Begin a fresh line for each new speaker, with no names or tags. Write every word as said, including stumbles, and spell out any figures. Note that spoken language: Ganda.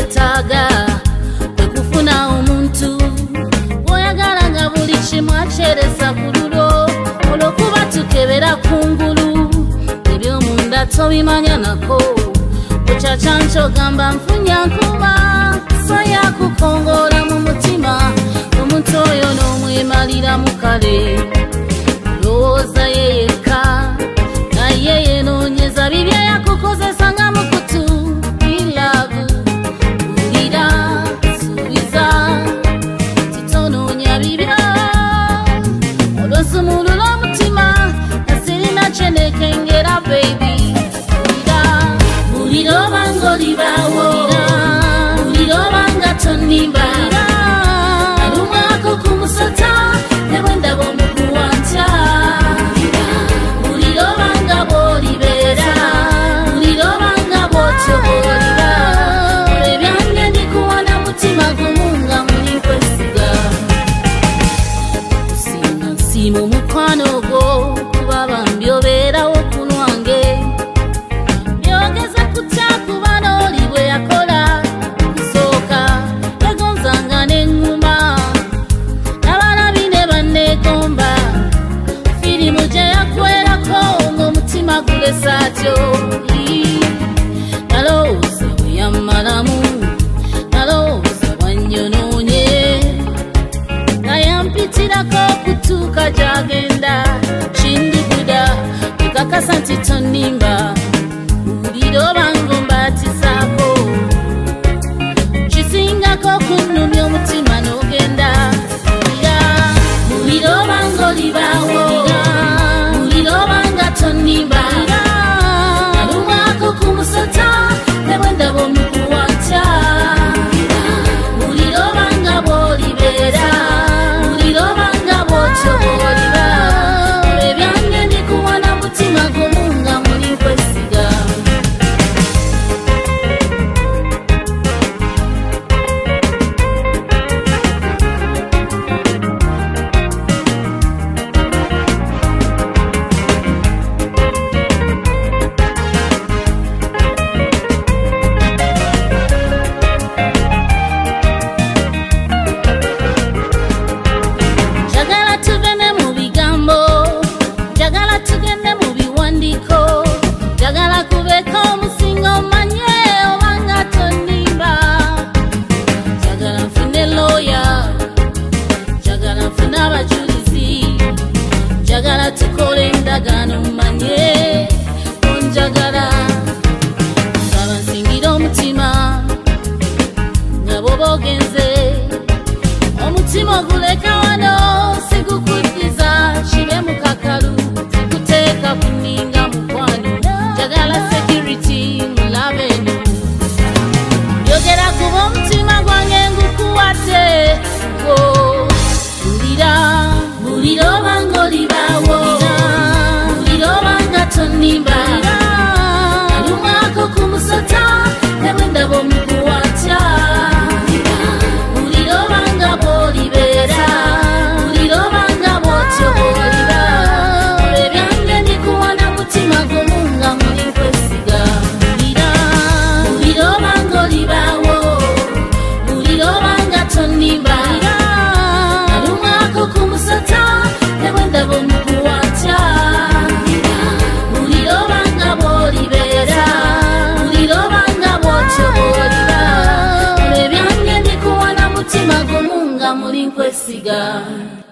byetaaga okufuna omuntu oyagala nga buli kimu akyereza ku lulo olwokuba tukebera kungulu ebyomunda tobimanya nako bukyakyanki ogamba nfunya nkuba so yakukongoola mu mutima omuntu oyo n'omwemalira mu kale lowooza yeyekka naye yenoonyeza bibye yakukozesa nga mukutu ilavu ulira suubiza titonoonya bibyo olw'osumulula omutima nasirina kyenekengera baby ulira bulira obanga olibaawo bulira obanga tonimba alumwako ku musota ne bwe ndaba omuguwanta bulira obanga bw'olibeera bulira obanga bw'otyoboolira olw'ebyange ndikuwana mutima gumu nga muli kwesiga kusinga nsiima omukwano gwo kuba bambi obeerawo kunwange byogeza kutya kuba n'oli bwe yakola kusooka yagonzanga n'eŋŋuma n'abalabi ne banneegomba firimu gye yakwerako ng'omutima gulesa atyo nalowooza bwe yammalamu nalowooza bwannyonoonye nga yampitirako okutuuka gy'agenda kindiguda ekakasa nti tonimba bulira obanga ombaatizaako kisingako okunnumya omutima n'ogenda bulira bulira obanga olibaawo bulira obanga tonimba alumwako ku musota ne bwe ndaba omuguwanta bulira obanga bw'olibeera bulira obanga bw'otyoboolira olw'ebyange ndikuwana mutima gumu nga muli kwesiga njagala tugende mu bigambo njagala tugende mu biwandiiko njagala kubeeko omusinga omanye obanga tonimba njagala nfune looya njagala nfune abajulizi njagala tukole endagaano mmanye onjagala nsaba nsingira omutima nga bw'oba ogenze omutima oguleka wano sigukuddiza kibe mukakalu sikuteeka kuninga mukwano njagala security mulabe eno yogera kuba omutima gwange ngukuwadde go bulira bulira obanga olibaawo bulira obanga tonimba alumwako ku musota ne bwe ndaba omuguwanta bulira obanga bw'olibeera bulira obanga bw'otyoboolira olw'ebyange ndikuwana mutima gumu nga muli kwesiga bulira bulira obanga olibaawo bulira obanga tonimba alumwako ku musota ne bwe ndaba omuguwanta bulira obanga bw'olibeera bulira obanga bw'otyoboolira olw'ebyange ndikuwana mutima gumu nga muli kwesiga